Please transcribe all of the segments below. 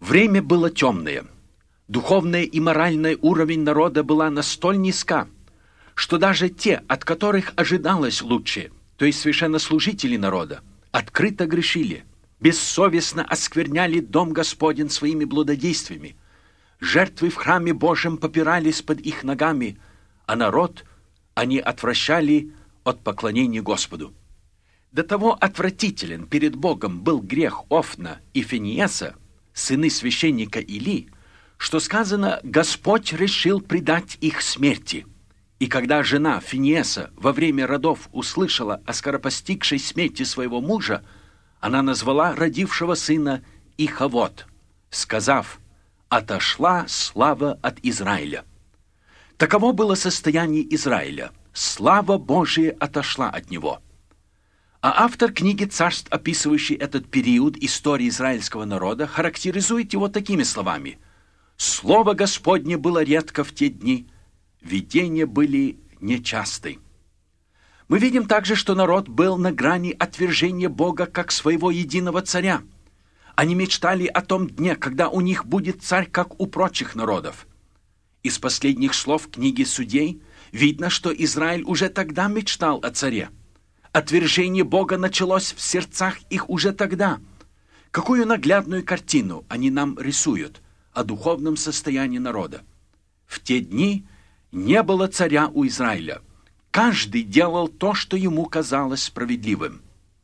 Время было темное. Духовный и моральный уровень народа была настолько низка, что даже те, от которых ожидалось лучше, то есть священнослужители народа, открыто грешили, бессовестно оскверняли дом Господень своими блудодействиями. Жертвы в храме Божьем попирались под их ногами, а народ они отвращали от поклонения Господу. До того отвратителен перед Богом был грех Офна и Финиеса, сыны священника Или, что сказано, Господь решил предать их смерти. И когда жена Финиеса во время родов услышала о скоропостигшей смерти своего мужа, она назвала родившего сына Ихавод, сказав: «Отошла слава от Израиля». Таково было состояние Израиля. Слава Божия отошла от него. А автор книги «Царств», описывающий этот период истории израильского народа, характеризует его такими словами: «Слово Господне было редко в те дни, видения были нечасты». Мы видим также, что народ был на грани отвержения Бога как своего единого царя. Они мечтали о том дне, когда у них будет царь, как у прочих народов. Из последних слов книги Судей видно, что Израиль уже тогда мечтал о царе. Отвержение Бога началось в сердцах их уже тогда. Какую наглядную картину они нам рисуют о духовном состоянии народа. В те дни не было царя у Израиля. Каждый делал то, что ему казалось справедливым.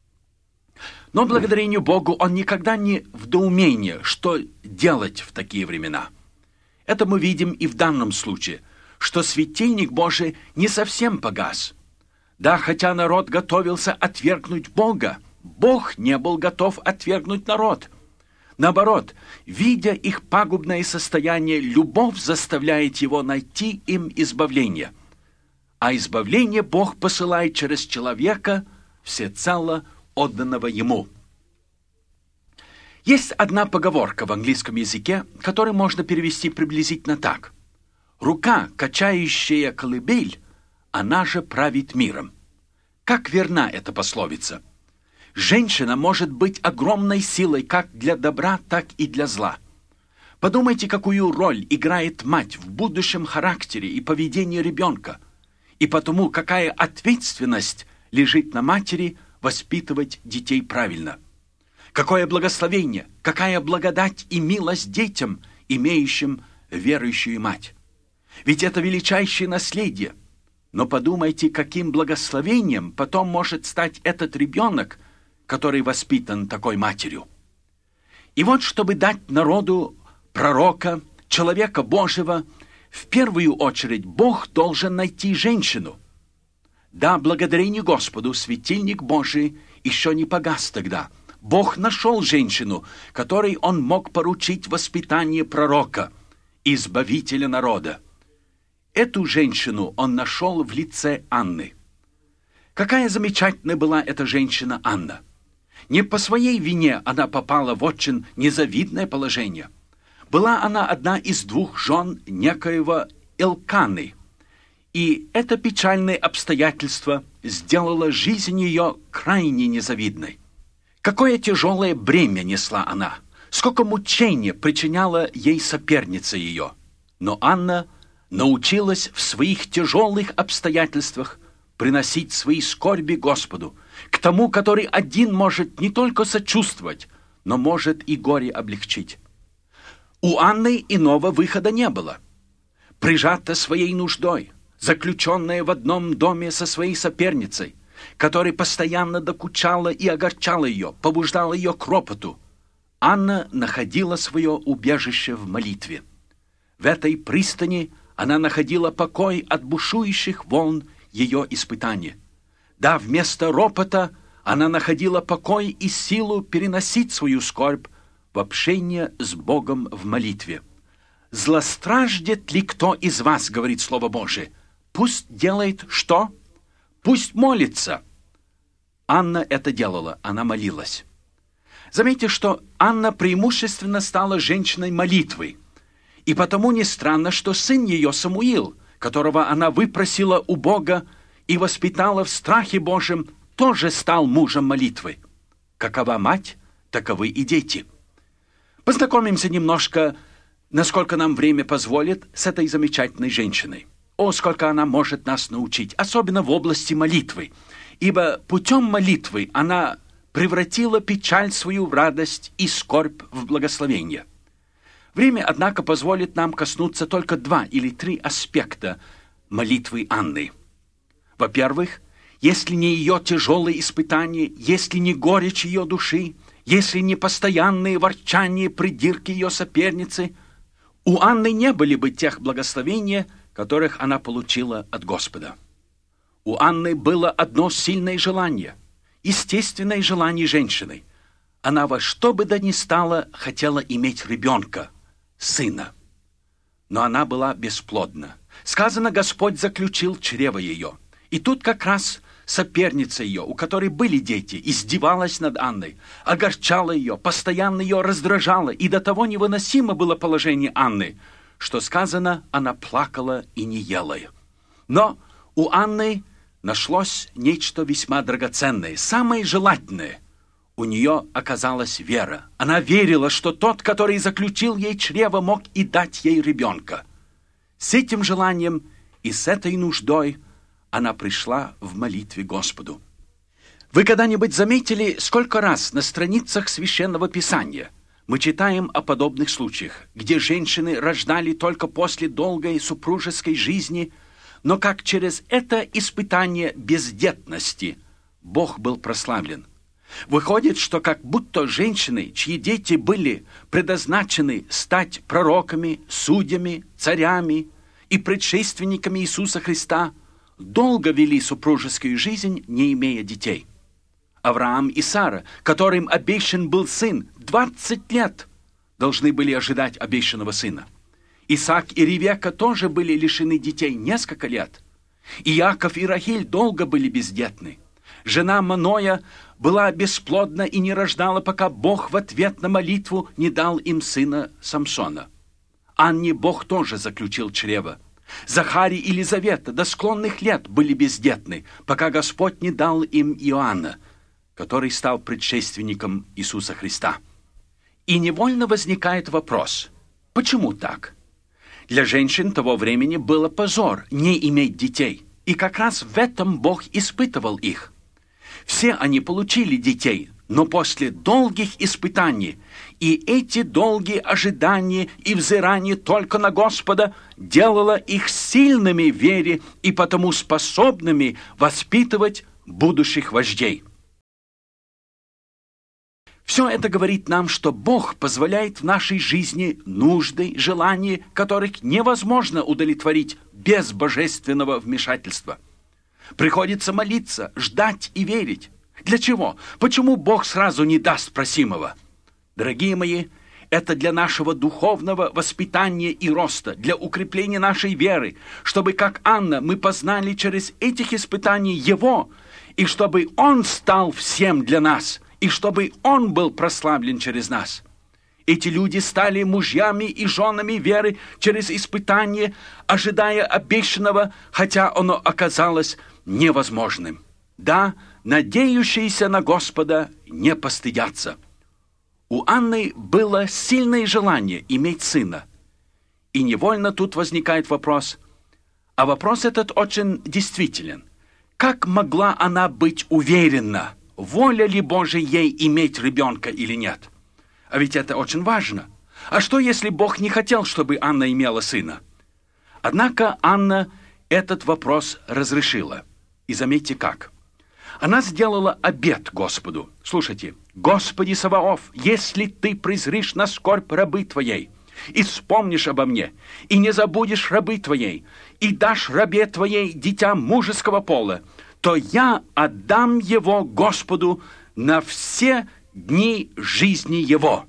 Но благодарению Богу он никогда не в доумении, что делать в такие времена. Это мы видим и в данном случае, что светильник Божий не совсем погас. Да, хотя народ готовился отвергнуть Бога, Бог не был готов отвергнуть народ. Наоборот, видя их пагубное состояние, любовь заставляет его найти им избавление. А избавление Бог посылает через человека, всецело отданного Ему. Есть одна поговорка в английском языке, которую можно перевести приблизительно так: «Рука, качающая колыбель, она же правит миром». Как верна эта пословица? Женщина может быть огромной силой как для добра, так и для зла. Подумайте, какую роль играет мать в будущем характере и поведении ребенка, и потому какая ответственность лежит на матери воспитывать детей правильно. Какое благословение, какая благодать и милость детям, имеющим верующую мать. Ведь это величайшее наследие. Но подумайте, каким благословением потом может стать этот ребенок, который воспитан такой матерью. И вот, чтобы дать народу пророка, человека Божьего, в первую очередь Бог должен найти женщину. Да, благодарение Господу, светильник Божий еще не погас тогда. Бог нашел женщину, которой Он мог поручить воспитание пророка, избавителя народа. Эту женщину Он нашел в лице Анны. Какая замечательная была эта женщина Анна! Не по своей вине она попала в очень незавидное положение. Была она одна из двух жен некоего Элканы, и это печальное обстоятельство сделало жизнь ее крайне незавидной. Какое тяжелое бремя несла она, сколько мучения причиняла ей соперница ее. Но Анна научилась в своих тяжелых обстоятельствах приносить свои скорби Господу, к тому, который один может не только сочувствовать, но может и горе облегчить. У Анны иного выхода не было. Прижата своей нуждой, заключенная в одном доме со своей соперницей, которая постоянно докучала и огорчала ее, побуждала ее к ропоту, Анна находила свое убежище в молитве. В этой пристани она находила покой от бушующих волн ее испытания. Да, вместо ропота она находила покой и силу переносить свою скорбь в общение с Богом в молитве. «Злостраждет ли кто из вас, — говорит Слово Божие, — пусть делает что? Пусть молится». Анна это делала, она молилась. Заметьте, что Анна преимущественно стала женщиной молитвы, и потому не странно, что сын ее Самуил, которого она выпросила у Бога и воспитала в страхе Божьем, тоже стал мужем молитвы. Какова мать, таковы и дети. Познакомимся немножко, насколько нам время позволит, с этой замечательной женщиной. О, сколько она может нас научить, особенно в области молитвы. Ибо путем молитвы она превратила печаль свою в радость и скорбь в благословение. Время, однако, позволит нам коснуться только 2 или 3 аспекта молитвы Анны. Во-первых, если не ее тяжелые испытания, если не горечь ее души, если не постоянные ворчания, придирки ее соперницы, у Анны не были бы тех благословений, которых она получила от Господа. У Анны было одно сильное желание, естественное желание женщины. Она во что бы то ни стало хотела иметь ребенка, сына. Но она была бесплодна. Сказано, Господь заключил чрево ее. И тут как раз соперница ее, у которой были дети, издевалась над Анной, огорчала ее, постоянно ее раздражала, и до того невыносимо было положение Анны, что сказано, она плакала и не ела. Но у Анны нашлось нечто весьма драгоценное, самое желательное. У нее оказалась вера. Она верила, что тот, который заключил ей чрево, мог и дать ей ребенка. С этим желанием и с этой нуждой она пришла в молитве Господу. Вы когда-нибудь заметили, сколько раз на страницах Священного Писания мы читаем о подобных случаях, где женщины рождали только после долгой супружеской жизни, но как через это испытание бездетности Бог был прославлен? Выходит, что как будто женщины, чьи дети были предназначены стать пророками, судьями, царями и предшественниками Иисуса Христа, долго вели супружескую жизнь, не имея детей. Авраам и Сара, которым обещан был сын, 20 лет должны были ожидать обещанного сына. Исаак и Ревекка тоже были лишены детей несколько лет. Иаков и Рахиль долго были бездетны. Жена Маноя была бесплодна и не рождала, пока Бог в ответ на молитву не дал им сына Самсона. Анне Бог тоже заключил чрево. Захарий и Елизавета до склонных лет были бездетны, пока Господь не дал им Иоанна, который стал предшественником Иисуса Христа. И невольно возникает вопрос, почему так? Для женщин того времени было позор не иметь детей, и как раз в этом Бог испытывал их. Все они получили детей, но после долгих испытаний, и эти долгие ожидания и взирания только на Господа делало их сильными в вере и потому способными воспитывать будущих вождей. Все это говорит нам, что Бог позволяет в нашей жизни нужды, желания, которых невозможно удовлетворить без божественного вмешательства. Приходится молиться, ждать и верить. Для чего? Почему Бог сразу не даст просимого? Дорогие мои, это для нашего духовного воспитания и роста, для укрепления нашей веры, чтобы, как Анна, мы познали через этих испытаний Его, и чтобы Он стал всем для нас, и чтобы Он был прославлен через нас. Эти люди стали мужьями и женами веры через испытание, ожидая обещанного, хотя оно оказалось невозможным. Да, надеющиеся на Господа не постыдятся. У Анны было сильное желание иметь сына. И невольно тут возникает вопрос, а вопрос этот очень действителен. Как могла она быть уверена, воля ли Божия ей иметь ребенка или нет? А ведь это очень важно. А что, если Бог не хотел, чтобы Анна имела сына? Однако Анна этот вопрос разрешила. И заметьте как. Она сделала обет Господу. Слушайте. «Господи Саваоф, если ты презришь на скорбь рабы твоей, и вспомнишь обо мне, и не забудешь рабы твоей, и дашь рабе твоей дитя мужеского пола, то я отдам его Господу на все дни жизни его.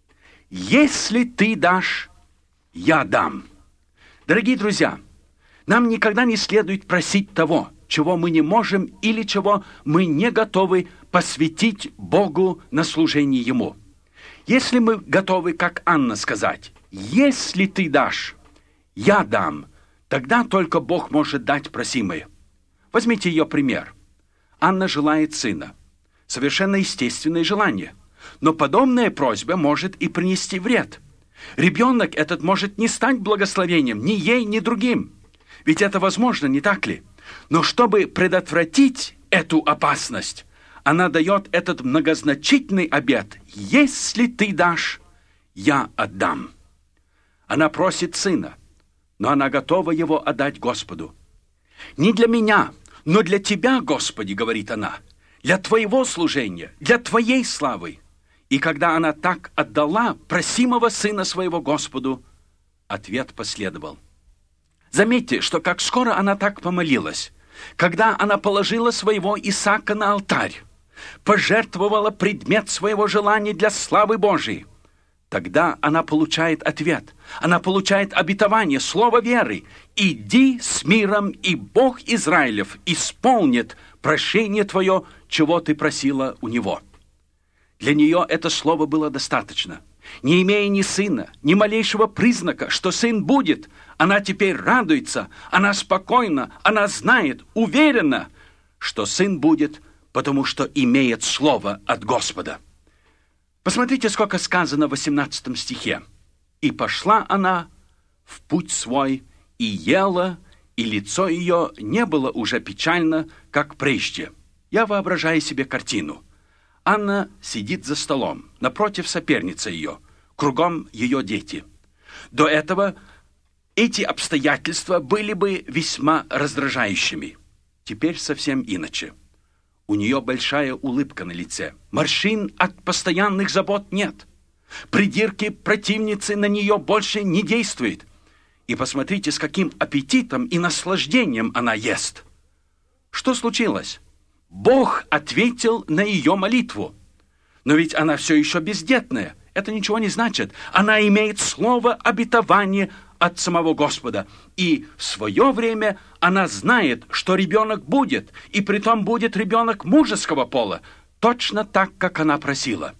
Если ты дашь, я дам». Дорогие друзья, нам никогда не следует просить того, чего мы не можем или чего мы не готовы посвятить Богу на служение Ему. Если мы готовы, как Анна, сказать, «Если ты дашь, я дам», тогда только Бог может дать просимое. Возьмите ее пример. Анна желает сына. Совершенно естественное желание. Но подобная просьба может и принести вред. Ребенок этот может не стать благословением ни ей, ни другим. Ведь это возможно, не так ли? Но чтобы предотвратить эту опасность, она дает этот многозначительный обет: «Если ты дашь, я отдам». Она просит сына, но она готова его отдать Господу. «Не для меня, но для Тебя, Господи, — говорит она, — для Твоего служения, для Твоей славы». И когда она так отдала просимого сына своего Господу, ответ последовал. Заметьте, что как скоро она так помолилась, когда она положила своего Исаака на алтарь, пожертвовала предмет своего желания для славы Божией, тогда она получает ответ, она получает обетование, слово веры. «Иди с миром, и Бог Израилев исполнит прощение твое, чего ты просила у Него». Для нее это слово было достаточно. Не имея ни сына, ни малейшего признака, что сын будет, она теперь радуется, она спокойна, она знает, уверена, что сын будет, потому что имеет слово от Господа. Посмотрите, сколько сказано в 18 стихе. «И пошла она в путь свой, и ела, и лицо ее не было уже печально, как прежде». Я воображаю себе картину. Анна сидит за столом, напротив соперницы ее, кругом ее дети. До этого эти обстоятельства были бы весьма раздражающими. Теперь совсем иначе. У нее большая улыбка на лице. Морщин от постоянных забот нет. Придирки противницы на нее больше не действуют. И посмотрите, с каким аппетитом и наслаждением она ест. Что случилось? Бог ответил на ее молитву. Но ведь она все еще бездетная. Это ничего не значит. Она имеет слово обетования от самого Господа. И в свое время она знает, что ребенок будет, и притом будет ребенок мужеского пола, точно так, как она просила.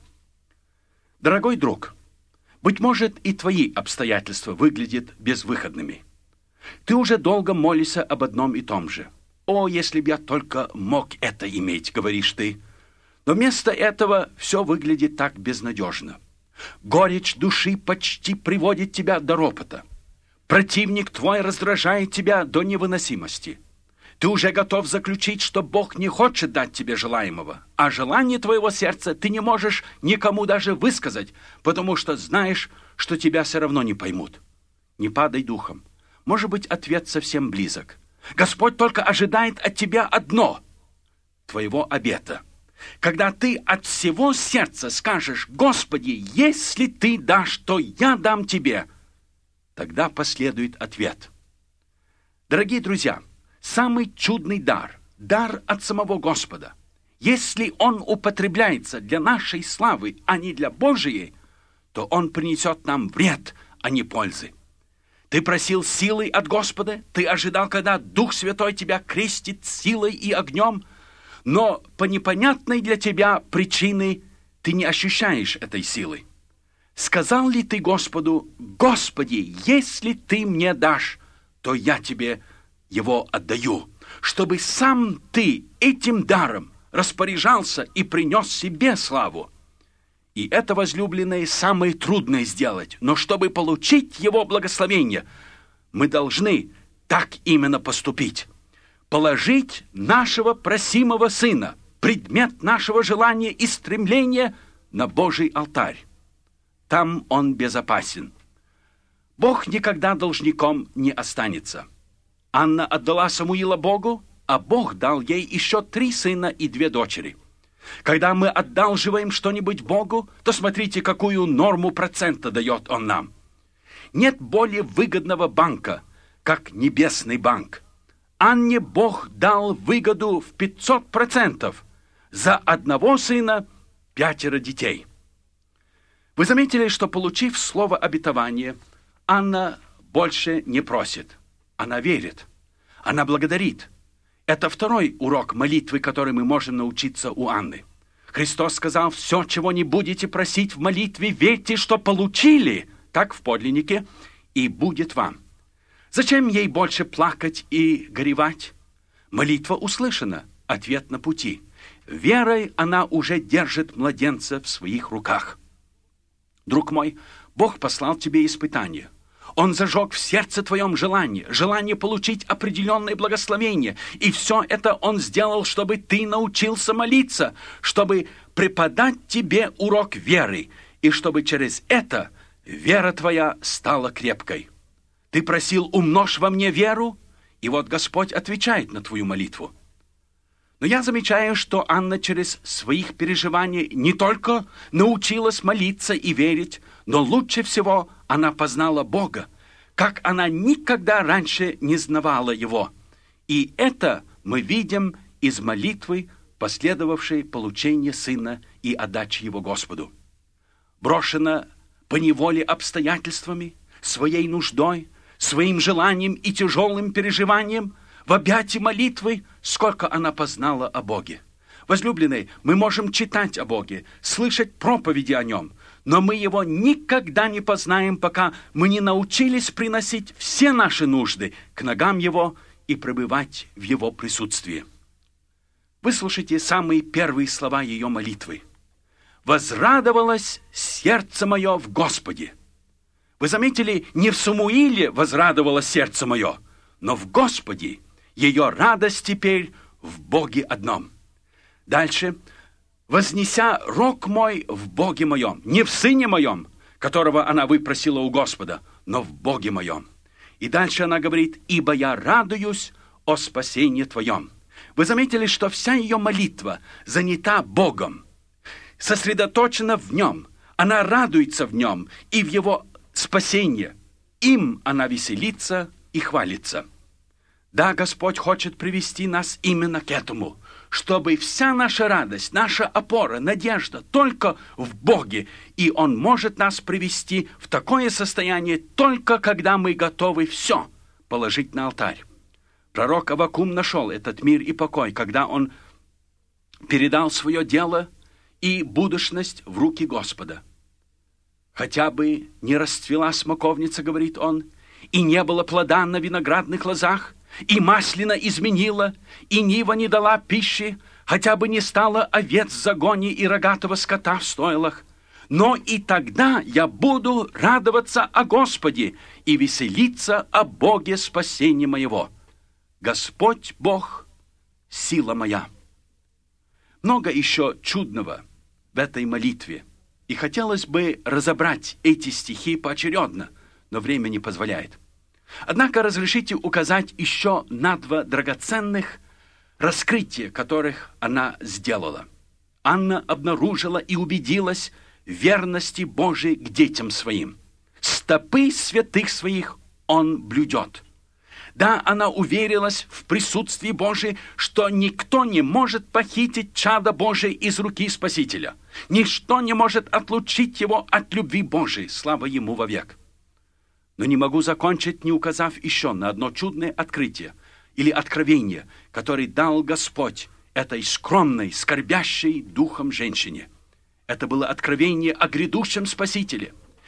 Дорогой друг, быть может, и твои обстоятельства выглядят безвыходными. Ты уже долго молишься об одном и том же. «О, если б я только мог это иметь», — говоришь ты. Но вместо этого все выглядит так безнадежно. Горечь души почти приводит тебя до ропота. Противник твой раздражает тебя до невыносимости. Ты уже готов заключить, что Бог не хочет дать тебе желаемого, а желание твоего сердца ты не можешь никому даже высказать, потому что знаешь, что тебя все равно не поймут. Не падай духом. Может быть, ответ совсем близок. Господь только ожидает от тебя одно – твоего обета. Когда ты от всего сердца скажешь: «Господи, если ты дашь, то я дам тебе», тогда последует ответ. Дорогие друзья, самый чудный дар – дар от самого Господа. Если он употребляется для нашей славы, а не для Божией, то он принесет нам вред, а не пользы. Ты просил силы от Господа, ты ожидал, когда Дух Святой тебя крестит силой и огнем, но по непонятной для тебя причине ты не ощущаешь этой силы. Сказал ли ты Господу: «Господи, если ты мне дашь, то я тебе его отдаю», чтобы сам ты этим даром распоряжался и принес себе славу? И это, возлюбленные, самое трудное сделать. Но чтобы получить его благословение, мы должны так именно поступить. Положить нашего просимого сына, предмет нашего желания и стремления, на Божий алтарь. Там он безопасен. Бог никогда должником не останется. Анна отдала Самуила Богу, а Бог дал ей еще 3 сына и 2 дочери. Когда мы одалживаем что-нибудь Богу, то смотрите, какую норму процента дает Он нам. Нет более выгодного банка, как небесный банк. Анне Бог дал выгоду в 500%. За одного сына 5 детей. Вы заметили, что, получив слово обетования, Анна больше не просит. Она верит. Она благодарит. Это второй урок молитвы, который мы можем научиться у Анны. Христос сказал: «Все, чего не будете просить в молитве, верьте, что получили, так в подлиннике, и будет вам». Зачем ей больше плакать и горевать? Молитва услышана, ответ на пути. Верой она уже держит младенца в своих руках. Друг мой, Бог послал тебе испытание. Он зажег в сердце твоем желание получить определенное благословение. И все это Он сделал, чтобы ты научился молиться, чтобы преподать тебе урок веры, и чтобы через это вера твоя стала крепкой. Ты просил: умножь во мне веру, и вот Господь отвечает на твою молитву. Но я замечаю, что Анна через своих переживаний не только научилась молиться и верить, но лучше всего она познала Бога, как она никогда раньше не знавала Его. И это мы видим из молитвы, последовавшей получения сына и отдачи его Господу. Брошена поневоле обстоятельствами, своей нуждой, своим желанием и тяжелым переживанием, в объятии молитвы, сколько она познала о Боге. Возлюбленные, мы можем читать о Боге, слышать проповеди о Нем, но мы Его никогда не познаем, пока мы не научились приносить все наши нужды к ногам Его и пребывать в Его присутствии. Выслушайте самые первые слова ее молитвы. «Возрадовалось сердце мое в Господе». Вы заметили, не в Самуиле возрадовалось сердце мое, но в Господе. Ее радость теперь в Боге одном. Дальше. «Вознеся рог мой в Боге моем», не в Сыне моем, которого она выпросила у Господа, но в Боге моем. И дальше она говорит: «Ибо я радуюсь о спасении Твоем». Вы заметили, что вся ее молитва занята Богом, сосредоточена в Нем. Она радуется в Нем и в Его спасении. Им она веселится и хвалится. Да, Господь хочет привести нас именно к этому, чтобы вся наша радость, наша опора, надежда только в Боге, и Он может нас привести в такое состояние только когда мы готовы все положить на алтарь. Пророк Аввакум нашел этот мир и покой, когда он передал свое дело и будущность в руки Господа. «Хотя бы не расцвела смоковница, — говорит он, — и не было плода на виноградных лозах, и маслина изменила, и нива не дала пищи, хотя бы не стало овец в загоне и рогатого скота в стойлах. Но и тогда я буду радоваться о Господе и веселиться о Боге спасения моего. Господь Бог — сила моя». Много еще чудного в этой молитве, и хотелось бы разобрать эти стихи поочередно, но время не позволяет. Однако разрешите указать еще на два драгоценных раскрытия, которых она сделала. Анна обнаружила и убедилась в верности Божией к детям своим. Стопы святых своих он блюдет. Да, она уверилась в присутствии Божией, что никто не может похитить чадо Божие из руки Спасителя. Ничто не может отлучить его от любви Божией. Слава ему вовек. Но не могу закончить, не указав еще на одно чудное открытие или откровение, которое дал Господь этой скромной, скорбящей духом женщине. Это было откровение о грядущем Спасителе.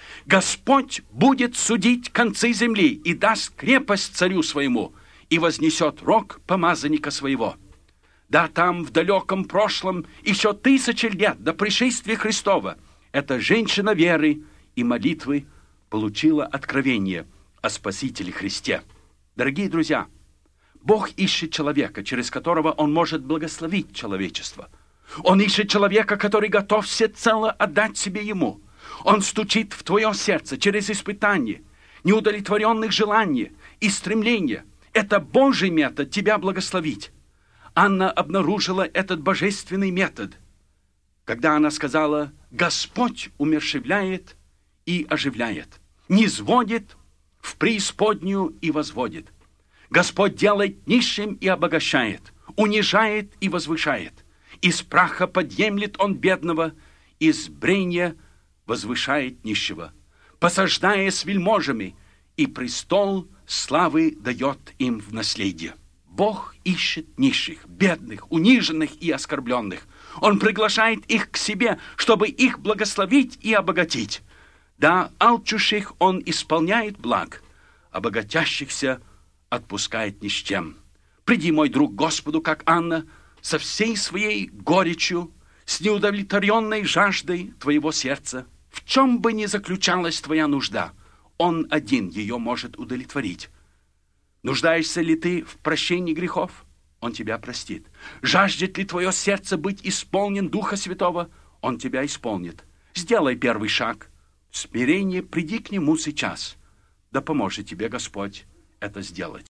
Господь будет судить концы земли и даст крепость царю своему, и вознесет рог помазанника своего. Да, там, в далеком прошлом, еще 1000 лет до пришествия Христова, эта женщина веры и молитвы получила откровение о Спасителе Христе. Дорогие друзья, Бог ищет человека, через которого Он может благословить человечество. Он ищет человека, который готов всецело отдать себе Ему. Он стучит в твое сердце через испытания, неудовлетворенных желаний и стремления. Это Божий метод тебя благословить. Анна обнаружила этот божественный метод, когда она сказала: «Господь умерщвляет и оживляет, низводит в преисподнюю и возводит. Господь делает нищим и обогащает, унижает и возвышает. Из праха подъемлет Он бедного, из брения возвышает нищего, посаждая с вельможами, и престол славы дает им в наследие». Бог ищет нищих, бедных, униженных и оскорбленных. Он приглашает их к себе, чтобы их благословить и обогатить. Да, алчущих Он исполняет благ, а богатящихся отпускает ни с чем. Приди, мой друг, Господу, как Анна, со всей своей горечью, с неудовлетворенной жаждой твоего сердца. В чем бы ни заключалась твоя нужда, Он один ее может удовлетворить. Нуждаешься ли ты в прощении грехов? Он тебя простит. Жаждет ли твое сердце быть исполнен Духа Святого? Он тебя исполнит. Сделай первый шаг. В смирении приди к Нему сейчас. Да поможет тебе Господь это сделать.